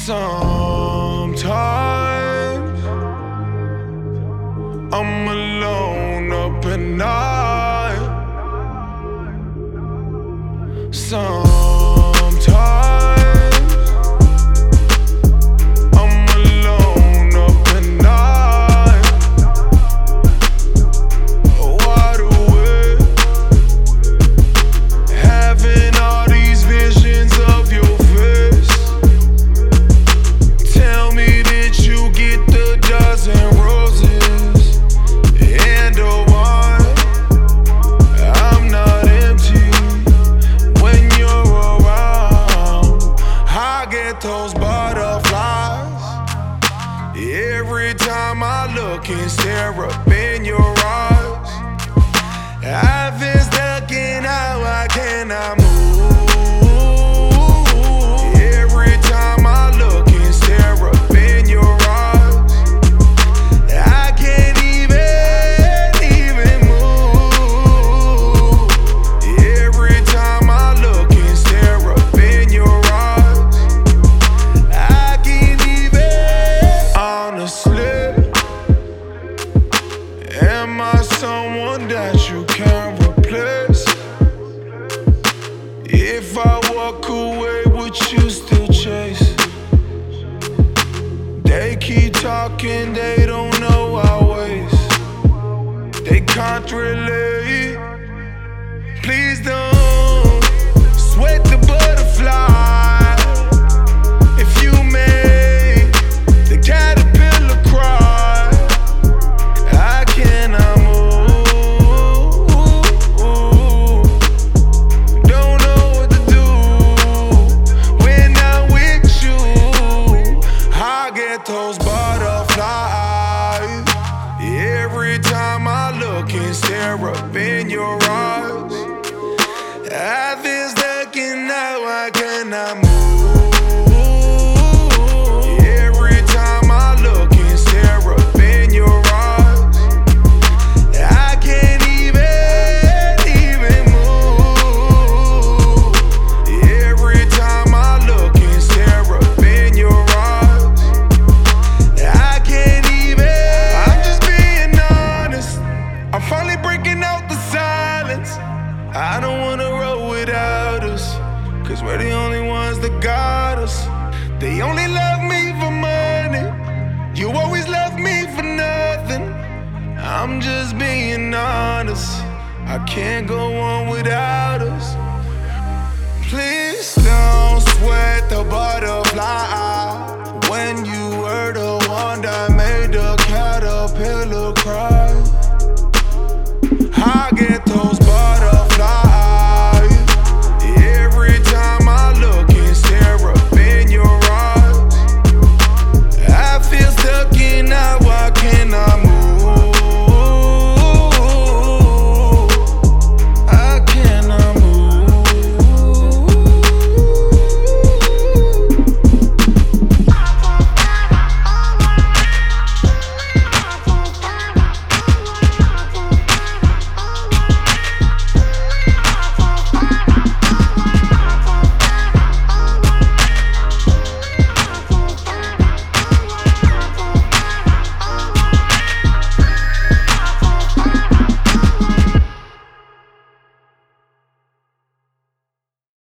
Sometimes I'm alone up at night. Sometimes I'm alone up at night. Wide awake, having all these visions of your face. Tell me that you get the dozen roses and a wine. I'm not empty when you're around. I get those butterflies every time I look and stare up in your eyes. I've been stuck in how I cannot move. Every time I look and stare up in your eyes, I can't even move. Every time I look and stare up in your eyes, I can't even. Honestly, am I someone that you can't replace? If I walk away, would you still chase? They keep talking, they don't know our ways. They can't relate. Please don't sweat the butterfly. If you make the caterpillar cry, I cannot move. Don't know what to do when I'm with you. I get those butterflies every time I look and stare up in your eyes. I've been stuck in now I cannot move. Every time I look and stare up in your eyes, I can't even move. Every time I look and stare up in your eyes, I can't even. I'm just being honest. I'm finally breaking out the silence. I don't wanna roll without us, 'cause we're the only ones that got us. They only love me for money. You always love me for nothing. I'm just being honest. I can't go on without us. Please don't sweat the butterfly.